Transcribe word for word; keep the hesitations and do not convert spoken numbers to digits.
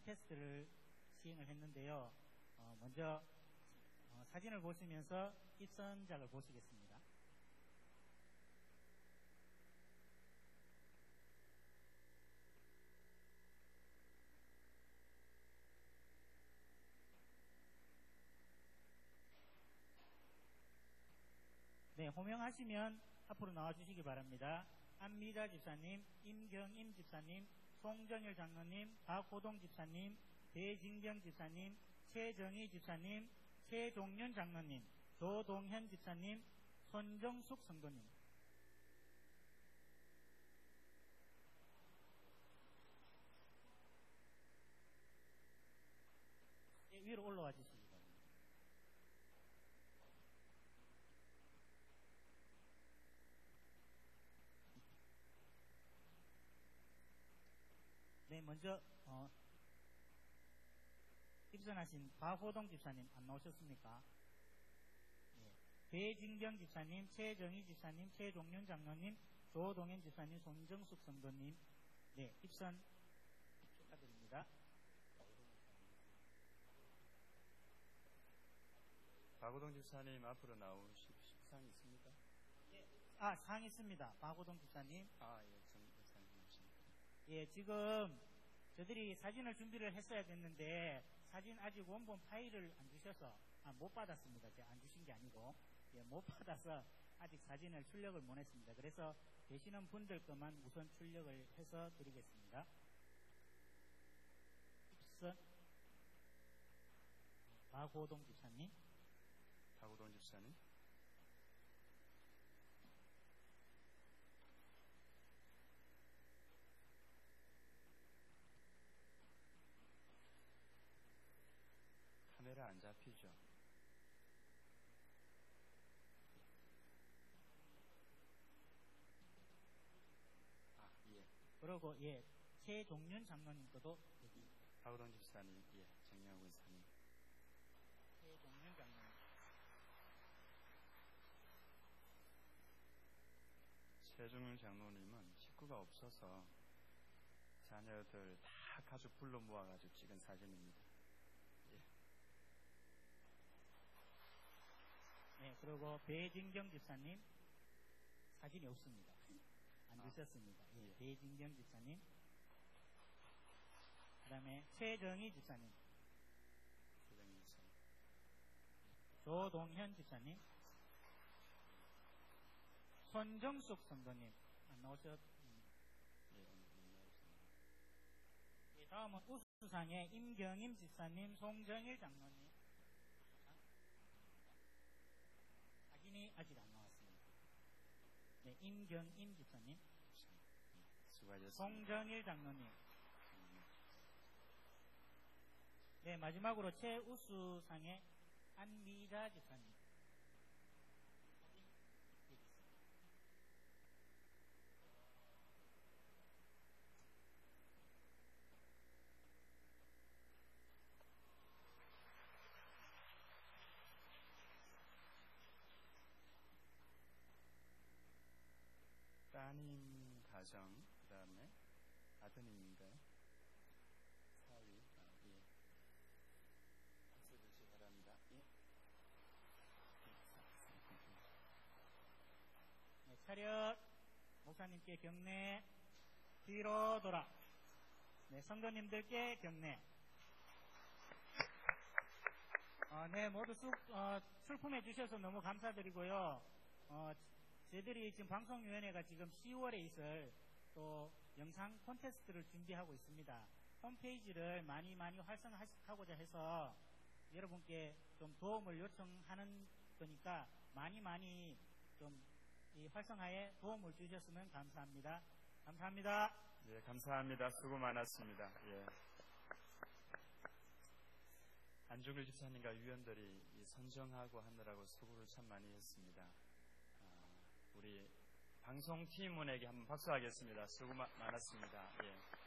콘테스트를 시행을 했는데요. 어, 먼저 어, 사진을 보시면서 입선작을 보시겠습니다. 네, 호명하시면 앞으로 나와주시기 바랍니다. 안미자 집사님, 임경임 집사님, 송정일 장로님, 박호동 집사님, 배진경 집사님, 최정희 집사님, 최종윤 장로님, 조동현 집사님, 손정숙 성도님. 네, 위로 올라와 주시기 바랍니다. 네, 먼저 어, 입선하신 박호동 집사님 안 나오셨습니까? 네. 배진경 집사님, 최정희 집사님, 최종윤 장로님, 조동현 집사님, 손정숙 성도님, 네, 입선 축하드립니다. 박호동 집사님 앞으로 나오실 상이 있습니까? 예. 아, 상 있습니다. 박호동 집사님. 아, 예, 정 집사님 오십니다. 예, 지금 저들이 사진을 준비를 했어야 됐는데 사진 아직 원본 파일을 안 주셔서 아, 못 받았습니다. 제가 안 주신 게 아니고 예, 못 받아서 아직 사진을 출력을 못 했습니다. 그래서 계시는 분들 것만 우선 출력을 해서 드리겠습니다. 입선 박호동 집사님. 박호동 집사님. 카메라 안 잡히죠? 아, 예. 그리고 예, 최종윤 장로님 것도 여기. 박호동 집사님, 예, 정영훈 사님. 최종윤 장로님. 최종윤 장로님은 식구가 없어서 자녀들 다 가족 불러 모아가지고 찍은 사진입니다. 예. 네, 그리고 배진경 집사님 사진이 없습니다. 안 주셨습니다. 아, 예, 배진경 집사님. 그 다음에 최정희 집사님. 최정희 집사님. 조동현 집사님. 손정숙 성도님. 안 나오셨, 예, 오늘 나오셨습니다. 예, 다음은 우수상의 임경임 집사님, 송정일 장로님. 사진이 아직 안 나왔습니다. 네, 임경임 집사님. 수고하셨습니다. 송정일 장로님. 네, 마지막으로 최우수상의 안미자 집사님. 따님 가정, 그 다음에 아드님인가요? 사위, 아, 예. 박수 주시기 바랍니다. 예. 네, 차렷. 목사님께 경례. 뒤로 돌아. 네, 성도님들께 경례. 어, 네, 모두 쑥, 어, 출품해 주셔서 너무 감사드리고요. 어, 저희들이 지금 방송위원회가 지금 시월에 있을 또 영상 콘테스트를 준비하고 있습니다. 홈페이지를 많이 많이 활성화하고자 해서 여러분께 좀 도움을 요청하는 거니까 많이 많이 좀 이 활성화에 도움을 주셨으면 감사합니다. 감사합니다. 예, 감사합니다. 수고 많았습니다. 예. 안중근 집사님과 위원들이 선정하고 하느라고 수고를 참 많이 했습니다. 아, 우리 방송팀원에게 한번 박수하겠습니다. 수고 많았습니다. 예.